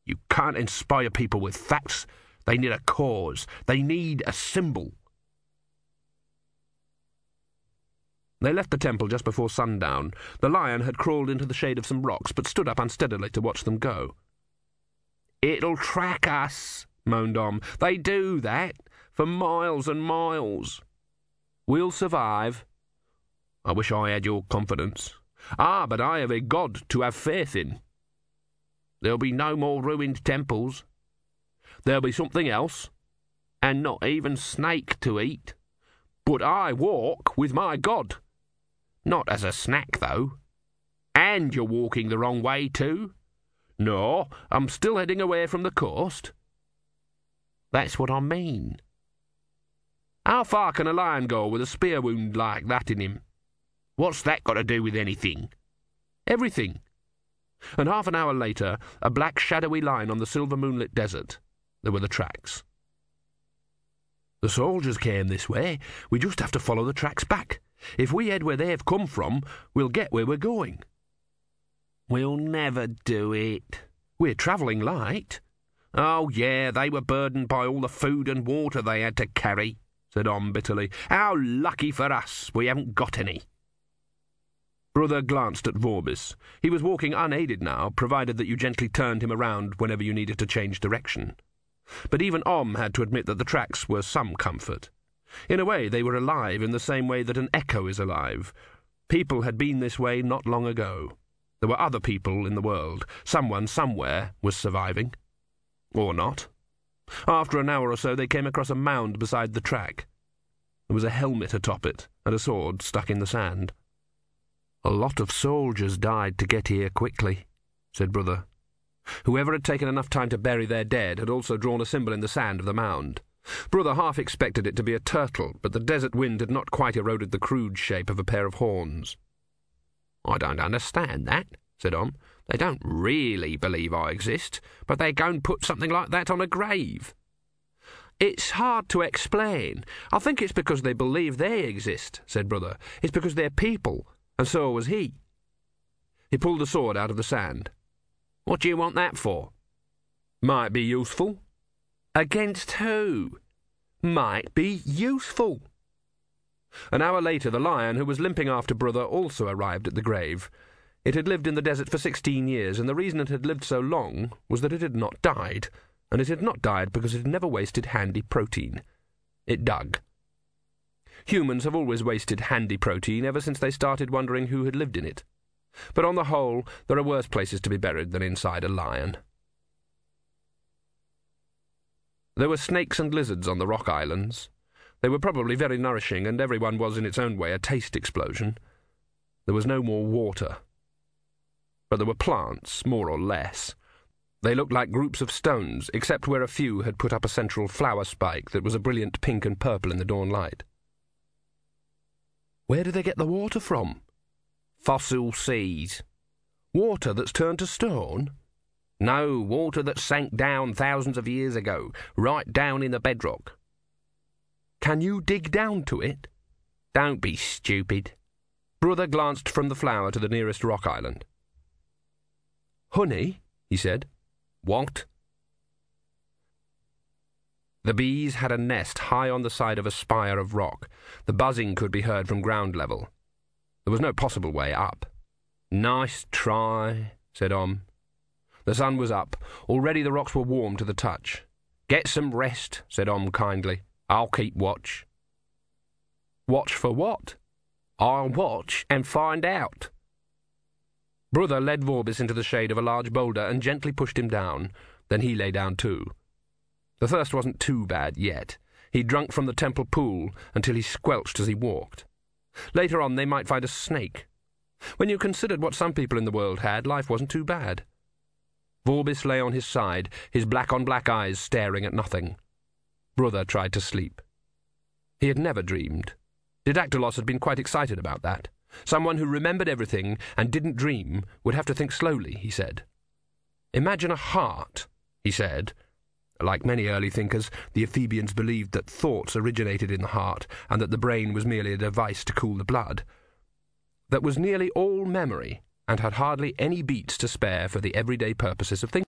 You can't inspire people with facts. They need a cause. They need a symbol. They left the temple just before sundown. The lion had crawled into the shade of some rocks, but stood up unsteadily to watch them go. "It'll track us," moaned Om. "They do that, for miles and miles. We'll survive. I wish I had your confidence. But I have a God to have faith in. There'll be no more ruined temples. There'll be something else, and not even snake to eat. But I walk with my God. Not as a snack, though. And you're walking the wrong way, too. No, I'm still heading away from the coast. That's what I mean. How far can a lion go with a spear wound like that in him? What's that got to do with anything? Everything." And half an hour later, a black shadowy line on the silver moonlit desert. There were the tracks. "The soldiers came this way. We just have to follow the tracks back. If we head where they've come from, we'll get where we're going." "We'll never do it. We're travelling light." "Oh, yeah, they were burdened by all the food and water they had to carry," said Om bitterly. "How lucky for us we haven't got any." Brother glanced at Vorbis. He was walking unaided now, provided that you gently turned him around whenever you needed to change direction. But even Om had to admit that the tracks were some comfort. In a way, they were alive in the same way that an echo is alive. People had been this way not long ago. There were other people in the world. Someone somewhere was surviving. Or not. After an hour or so, they came across a mound beside the track. There was a helmet atop it, and a sword stuck in the sand. "A lot of soldiers died to get here quickly," said Brother. Whoever had taken enough time to bury their dead had also drawn a symbol in the sand of the mound. Brother half expected it to be a turtle, but the desert wind had not quite eroded the crude shape of a pair of horns. "I don't understand that," said Om. "They don't really believe I exist, but they go and put something like that on a grave." "It's hard to explain. I think it's because they believe they exist," said Brother. "It's because they're people, and so was he." He pulled the sword out of the sand. "What do you want that for?" "Might be useful." "Against who?" "Might be useful." An hour later, the lion, who was limping after Brother, also arrived at the grave. It had lived in the desert for 16 years, and the reason it had lived so long was that it had not died, and it had not died because it had never wasted handy protein. It dug. Humans have always wasted handy protein ever since they started wondering who had lived in it. But on the whole, there are worse places to be buried than inside a lion. There were snakes and lizards on the rock islands. They were probably very nourishing, and everyone was in its own way a taste explosion. There was no more water. But there were plants, more or less. They looked like groups of stones, except where a few had put up a central flower spike that was a brilliant pink and purple in the dawn light. "Where do they get the water from?" "Fossil seas." "Water that's turned to stone?" "No, water that sank down thousands of years ago, right down in the bedrock." "Can you dig down to it?" "Don't be stupid." Brother glanced from the flower to the nearest rock island. "Honey?" he said. "What?" The bees had a nest high on the side of a spire of rock. The buzzing could be heard from ground level. There was no possible way up. "Nice try," said Om. The sun was up. Already the rocks were warm to the touch. "Get some rest," said Om kindly. "I'll keep watch." "Watch for what?" "I'll watch and find out." Brother led Vorbis into the shade of a large boulder and gently pushed him down. Then he lay down too. The thirst wasn't too bad yet. He drunk from the temple pool until he squelched as he walked. Later on they might find a snake. When you considered what some people in the world had, life wasn't too bad. Vorbis lay on his side, his black-on-black eyes staring at nothing. Brother tried to sleep. He had never dreamed. Didactylos had been quite excited about that. Someone who remembered everything and didn't dream would have to think slowly, he said. "Imagine a heart," he said. Like many early thinkers, the Ephebians believed that thoughts originated in the heart and that the brain was merely a device to cool the blood. That was nearly all memory and had hardly any beats to spare for the everyday purposes of thinking.